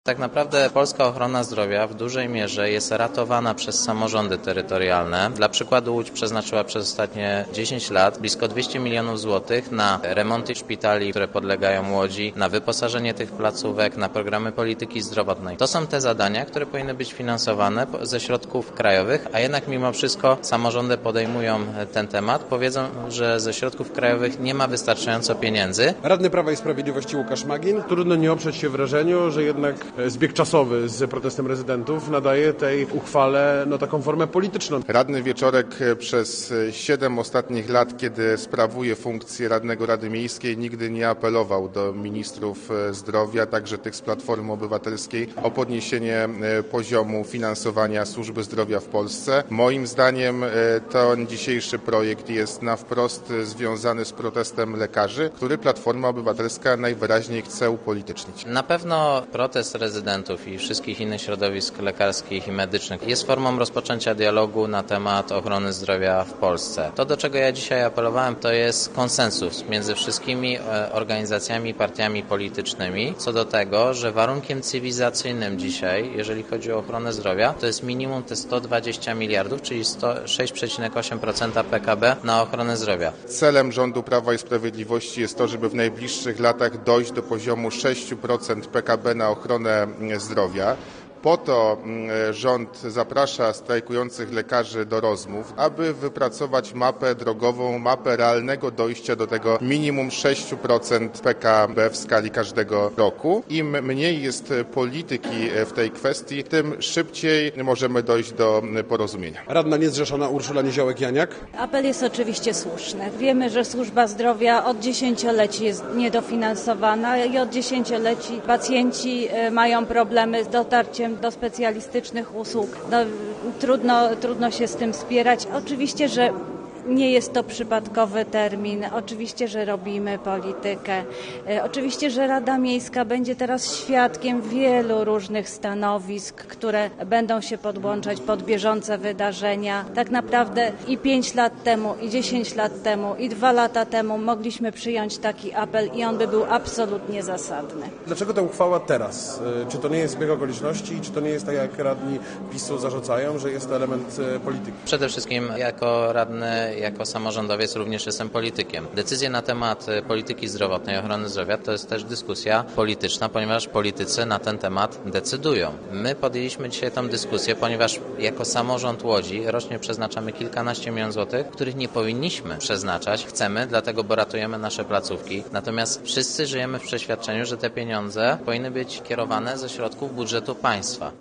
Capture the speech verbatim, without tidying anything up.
Tak naprawdę polska ochrona zdrowia w dużej mierze jest ratowana przez samorządy terytorialne. Dla przykładu Łódź przeznaczyła przez ostatnie dziesięć lat blisko dwieście milionów złotych na remonty szpitali, które podlegają Łodzi, na wyposażenie tych placówek, na programy polityki zdrowotnej. To są te zadania, które powinny być finansowane ze środków krajowych, a jednak mimo wszystko samorządy podejmują ten temat. Powiedzą, że ze środków krajowych nie ma wystarczająco pieniędzy. Radny Prawa i Sprawiedliwości Łukasz Magin. Trudno nie oprzeć się wrażeniu, że jednak zbieg czasowy z protestem rezydentów nadaje tej uchwale no, taką formę polityczną. Radny Wieczorek przez siedem ostatnich lat, kiedy sprawuje funkcję radnego Rady Miejskiej, nigdy nie apelował do ministrów zdrowia, także tych z Platformy Obywatelskiej, o podniesienie poziomu finansowania służby zdrowia w Polsce. Moim zdaniem ten dzisiejszy projekt jest na wprost związany z protestem lekarzy, który Platforma Obywatelska najwyraźniej chce upolitycznić. Na pewno protest rezydentów i wszystkich innych środowisk lekarskich i medycznych jest formą rozpoczęcia dialogu na temat ochrony zdrowia w Polsce. To, do czego ja dzisiaj apelowałem, to jest konsensus między wszystkimi organizacjami i partiami politycznymi co do tego, że warunkiem cywilizacyjnym dzisiaj, jeżeli chodzi o ochronę zdrowia, to jest minimum te sto dwadzieścia miliardów, czyli sześć przecinek osiem procent P K B na ochronę zdrowia. Celem rządu Prawa i Sprawiedliwości jest to, żeby w najbliższych latach dojść do poziomu sześć procent P K B na ochronę zdrowia. Po to rząd zaprasza strajkujących lekarzy do rozmów, aby wypracować mapę drogową, mapę realnego dojścia do tego minimum sześć procent P K B w skali każdego roku. Im mniej jest polityki w tej kwestii, tym szybciej możemy dojść do porozumienia. Radna niezrzeszona Urszula Niziołek-Janiak. Apel jest oczywiście słuszny. Wiemy, że służba zdrowia od dziesięcioleci jest niedofinansowana i od dziesięcioleci pacjenci mają problemy z dotarciem do specjalistycznych usług. No, trudno, trudno się z tym spierać. Oczywiście, że nie jest to przypadkowy termin. Oczywiście, że robimy politykę. Oczywiście, że Rada Miejska będzie teraz świadkiem wielu różnych stanowisk, które będą się podłączać pod bieżące wydarzenia. Tak naprawdę i pięć lat temu, i dziesięć lat temu, i dwa lata temu mogliśmy przyjąć taki apel i on by był absolutnie zasadny. Dlaczego ta uchwała teraz? Czy to nie jest zbieg okoliczności i czy to nie jest tak, jak radni PiSu zarzucają, że jest to element polityki? Przede wszystkim jako radny, jako samorządowiec również jestem politykiem. Decyzje na temat polityki zdrowotnej, ochrony zdrowia to jest też dyskusja polityczna, ponieważ politycy na ten temat decydują. My podjęliśmy dzisiaj tę dyskusję, ponieważ jako samorząd Łodzi rocznie przeznaczamy kilkanaście milionów złotych, których nie powinniśmy przeznaczać. Chcemy, dlatego bo ratujemy nasze placówki. Natomiast wszyscy żyjemy w przeświadczeniu, że te pieniądze powinny być kierowane ze środków budżetu państwa.